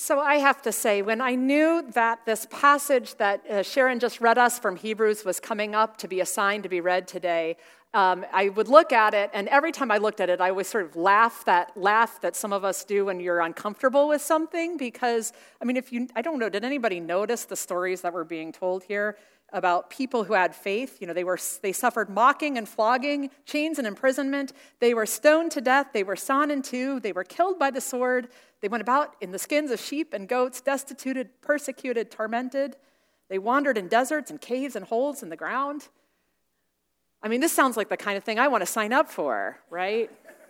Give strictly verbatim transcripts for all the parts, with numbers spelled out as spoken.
So I have to say, when I knew that this passage that uh, Sharon just read us from Hebrews was coming up to be assigned to be read today, um, I would look at it, and every time I looked at it, I would sort of laugh that laugh that some of us do when you're uncomfortable with something, because, I mean, if you, I don't know, did anybody notice the stories that were being told here about people who had faith? You know, they were they suffered mocking and flogging, chains and imprisonment. They were stoned to death. They were sawn in two. They were killed by the sword. They went about in the skins of sheep and goats, destituted, persecuted, tormented. They wandered in deserts and caves and holes in the ground. I mean, this sounds like the kind of thing I want to sign up for, right?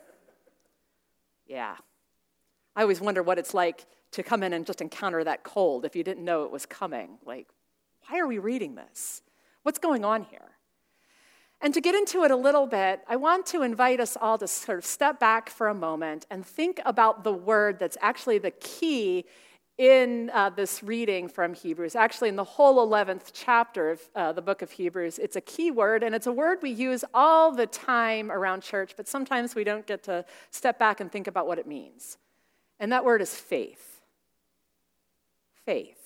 Yeah. I always wonder what it's like to come in and just encounter that cold if you didn't know it was coming. Like, why are we reading this? What's going on here? And to get into it a little bit, I want to invite us all to sort of step back for a moment and think about the word that's actually the key in uh, this reading from Hebrews. Actually, in the whole eleventh chapter of uh, the book of Hebrews, it's a key word, and it's a word we use all the time around church, but sometimes we don't get to step back and think about what it means. And that word is faith. Faith.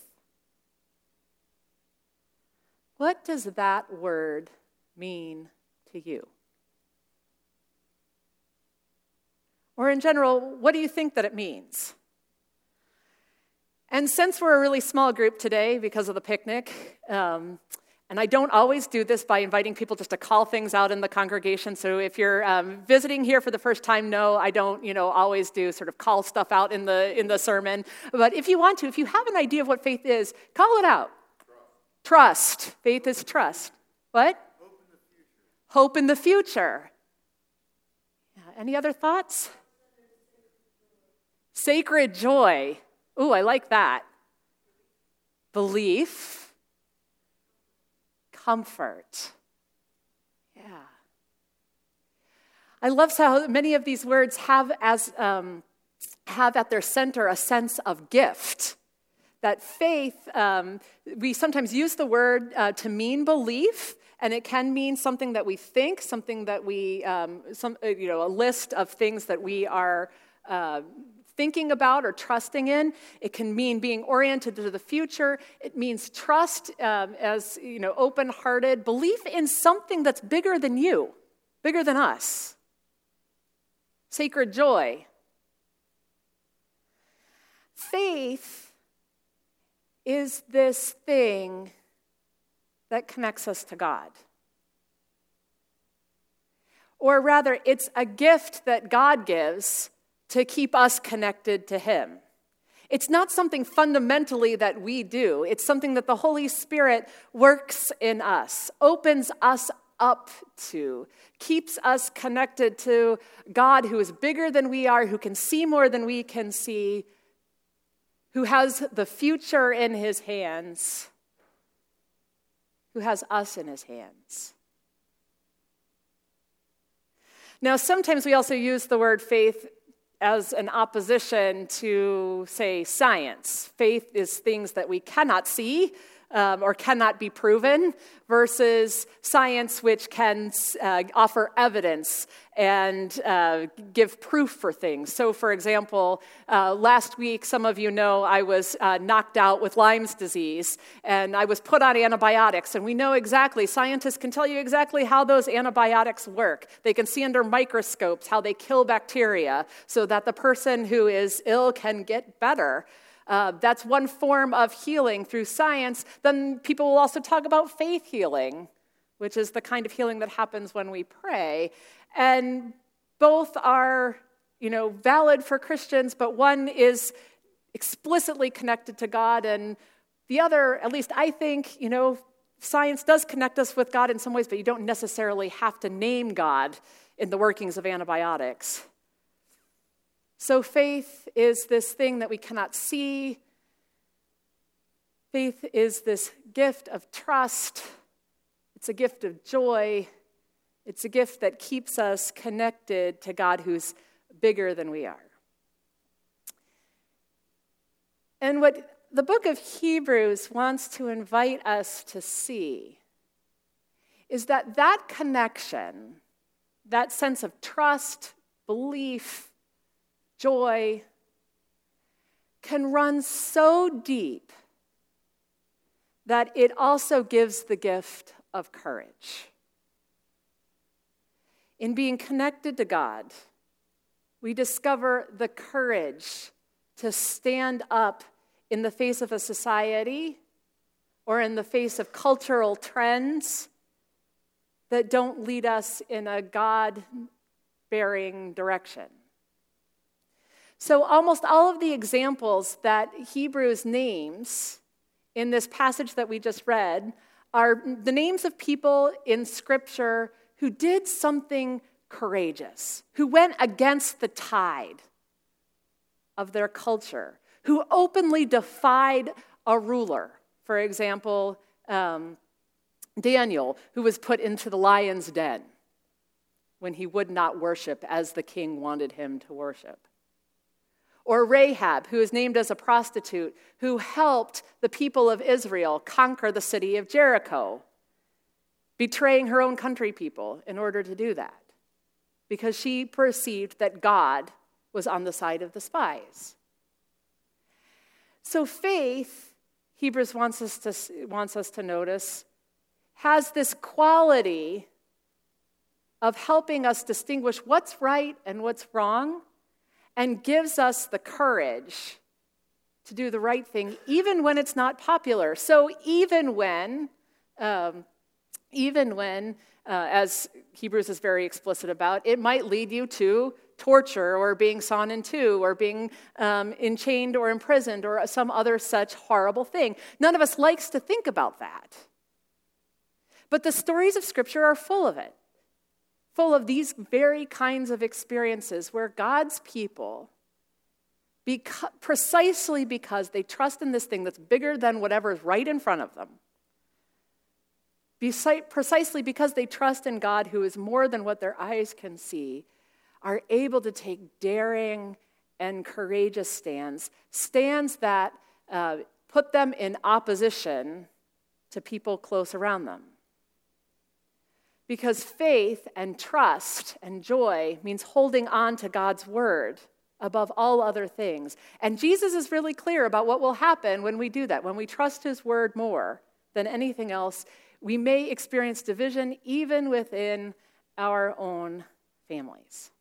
What does that word mean to you? Or in general, what do you think that it means? And since we're a really small group today because of the picnic, um, and I don't always do this by inviting people just to call things out in the congregation, so if you're um, visiting here for the first time, no, I don't, you know, always do sort of call stuff out in the in the sermon. But if you want to, if you have an idea of what faith is, call it out. Trust. Trust. Faith is trust. What? Hope in the future. Yeah. Any other thoughts? Sacred joy. Ooh, I like that. Belief. Comfort. Yeah. I love how many of these words have as um, have at their center a sense of gift. That faith, um, we sometimes use the word uh, to mean belief, and it can mean something that we think, something that we, um, some you know, a list of things that we are uh, thinking about or trusting in. It can mean being oriented to the future. It means trust um, as, you know, open-hearted, belief in something that's bigger than you, bigger than us. Sacred joy. Faith is this thing that connects us to God. Or rather, it's a gift that God gives to keep us connected to Him. It's not something fundamentally that we do. It's something that the Holy Spirit works in us, opens us up to, keeps us connected to God who is bigger than we are, who can see more than we can see, who has the future in His hands, who has us in His hands. Now, sometimes we also use the word faith as an opposition to, say, science. Faith is things that we cannot see um, or cannot be proven, versus science, which can uh, offer evidence and uh, give proof for things. So, for example, uh, last week, some of you know I was uh, knocked out with Lyme's disease, and I was put on antibiotics, and we know exactly, scientists can tell you exactly how those antibiotics work. They can see under microscopes how they kill bacteria so that the person who is ill can get better. Uh, that's one form of healing through science. Then people will also talk about faith healing, which is the kind of healing that happens when we pray. And both are, you know, valid for Christians, but one is explicitly connected to God, and the other, at least I think, you know, science does connect us with God in some ways, but you don't necessarily have to name God in the workings of antibiotics. So faith is this thing that we cannot see. Faith is this gift of trust. It's a gift of joy. It's a gift that keeps us connected to God who's bigger than we are. And what the book of Hebrews wants to invite us to see is that that connection, that sense of trust, belief, joy, can run so deep that it also gives the gift of courage. In being connected to God, we discover the courage to stand up in the face of a society or in the face of cultural trends that don't lead us in a God-bearing direction. So almost all of the examples that Hebrews names in this passage that we just read are the names of people in Scripture who did something courageous, who went against the tide of their culture, who openly defied a ruler. For example, um, Daniel, who was put into the lion's den when he would not worship as the king wanted him to worship. Or Rahab, who is named as a prostitute, who helped the people of Israel conquer the city of Jericho, betraying her own country people in order to do that, because she perceived that God was on the side of the spies. So faith, Hebrews wants us to, wants us to notice, has this quality of helping us distinguish what's right and what's wrong, and gives us the courage to do the right thing, even when it's not popular. So even when, um, even when, uh, as Hebrews is very explicit about, it might lead you to torture or being sawn in two or being um, enchained or imprisoned or some other such horrible thing. None of us likes to think about that. But the stories of Scripture are full of it. Full of these very kinds of experiences where God's people, beca- precisely because they trust in this thing that's bigger than whatever is right in front of them, Besi- precisely because they trust in God who is more than what their eyes can see, are able to take daring and courageous stands, stands that uh, put them in opposition to people close around them. Because faith and trust and joy means holding on to God's word above all other things. And Jesus is really clear about what will happen when we do that. When we trust his word more than anything else, we may experience division even within our own families.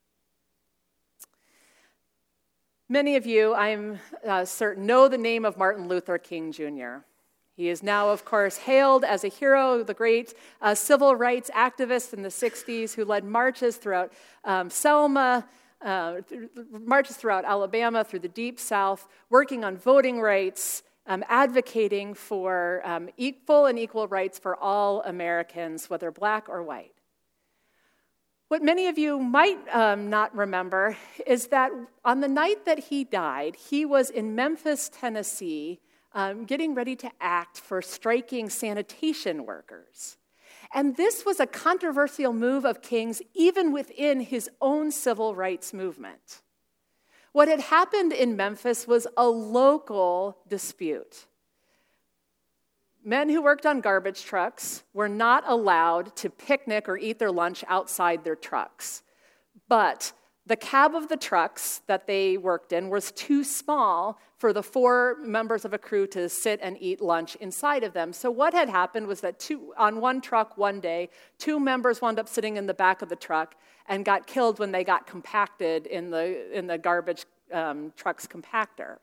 Many of you, I'm uh, certain, know the name of Martin Luther King Junior He is now, of course, hailed as a hero, the great uh, civil rights activist in the sixties who led marches throughout um, Selma, uh, th- marches throughout Alabama, through the Deep South, working on voting rights, um, advocating for um, equal and equal rights for all Americans, whether black or white. What many of you might um, not remember is that on the night that he died, he was in Memphis, Tennessee, Um, getting ready to act for striking sanitation workers. And this was a controversial move of King's even within his own civil rights movement. What had happened in Memphis was a local dispute. Men who worked on garbage trucks were not allowed to picnic or eat their lunch outside their trucks. But the cab of the trucks that they worked in was too small for the four members of a crew to sit and eat lunch inside of them. So what had happened was that two, on one truck one day, two members wound up sitting in the back of the truck and got killed when they got compacted in the, in the garbage um, truck's compactor.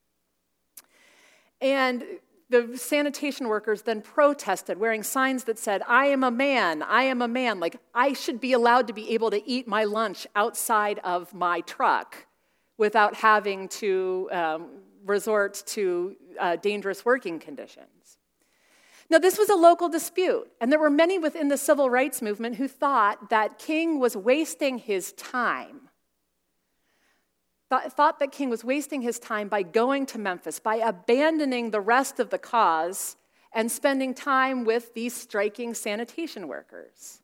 And the sanitation workers then protested, wearing signs that said, "I am a man, I am a man," like I should be allowed to be able to eat my lunch outside of my truck without having to um, resort to uh, dangerous working conditions. Now, this was a local dispute, and there were many within the civil rights movement who thought that King was wasting his time. Th- thought that King was wasting his time by going to Memphis, by abandoning the rest of the cause and spending time with these striking sanitation workers.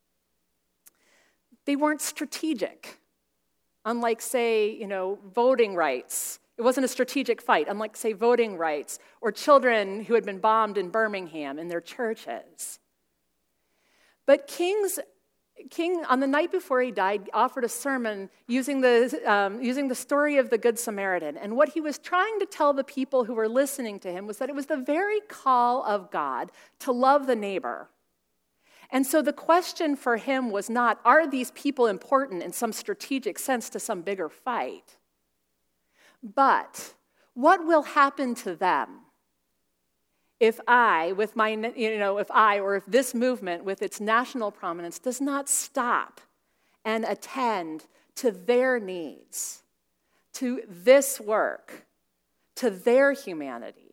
They weren't strategic, unlike, say, you know, voting rights. It wasn't a strategic fight, unlike, say, voting rights or children who had been bombed in Birmingham in their churches. But King's King, on the night before he died, offered a sermon using the, um, using the story of the Good Samaritan. And what he was trying to tell the people who were listening to him was that it was the very call of God to love the neighbor. And so the question for him was not, are these people important in some strategic sense to some bigger fight? But what will happen to them if I, with my, you know, if I, or if this movement with its national prominence does not stop and attend to their needs, to this work, to their humanity?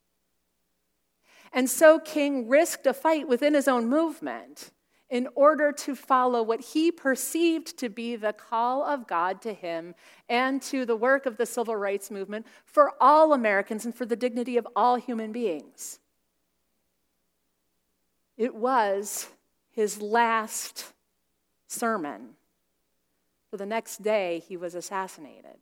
And so King risked a fight within his own movement in order to follow what he perceived to be the call of God to him and to the work of the civil rights movement for all Americans and for the dignity of all human beings. It was his last sermon. For the next day, he was assassinated.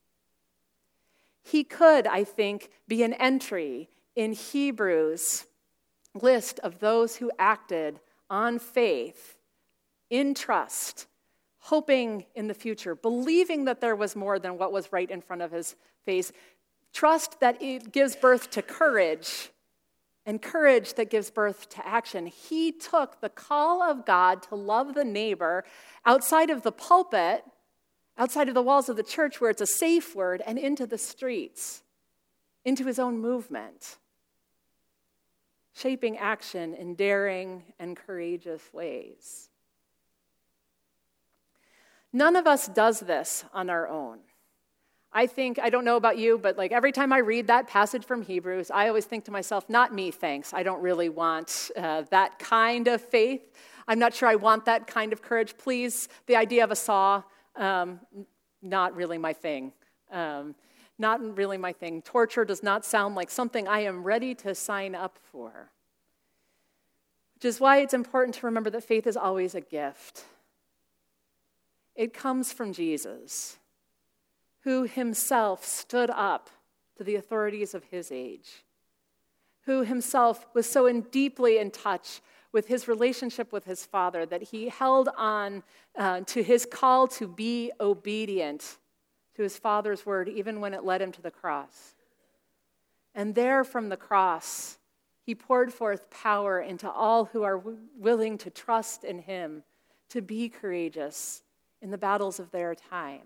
He could, I think, be an entry in Hebrews' list of those who acted on faith, in trust, hoping in the future, believing that there was more than what was right in front of his face, trust that it gives birth to courage, and courage that gives birth to action. He took the call of God to love the neighbor outside of the pulpit, outside of the walls of the church where it's a safe word, and into the streets, into his own movement, shaping action in daring and courageous ways. None of us does this on our own. I think, I don't know about you, but like every time I read that passage from Hebrews, I always think to myself, not me, thanks. I don't really want uh, that kind of faith. I'm not sure I want that kind of courage. Please, the idea of a saw, um, not really my thing. Um, not really my thing. Torture does not sound like something I am ready to sign up for. Which is why it's important to remember that faith is always a gift. It comes from Jesus, who himself stood up to the authorities of his age, who himself was so in deeply in touch with his relationship with his Father that he held on uh, to his call to be obedient to his Father's word, even when it led him to the cross. And there from the cross, he poured forth power into all who are w- willing to trust in him, to be courageous in the battles of their time.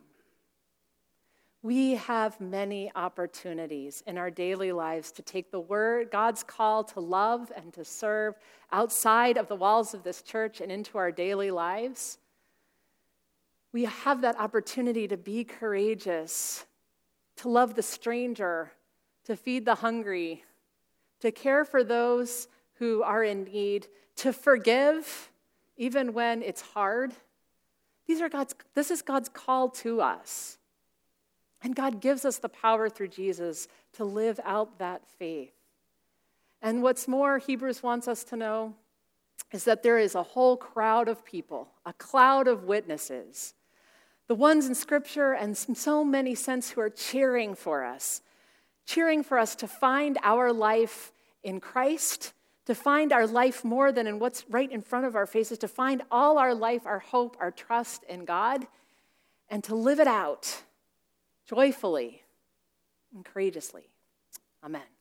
We have many opportunities in our daily lives to take the word, God's call to love and to serve outside of the walls of this church and into our daily lives. We have that opportunity to be courageous, to love the stranger, to feed the hungry, to care for those who are in need, to forgive even when it's hard. These are God's, this is God's call to us. And God gives us the power through Jesus to live out that faith. And what's more, Hebrews wants us to know is that there is a whole crowd of people, a cloud of witnesses, the ones in Scripture and so many since who are cheering for us, cheering for us to find our life in Christ, to find our life more than in what's right in front of our faces, to find all our life, our hope, our trust in God, and to live it out joyfully and courageously. Amen.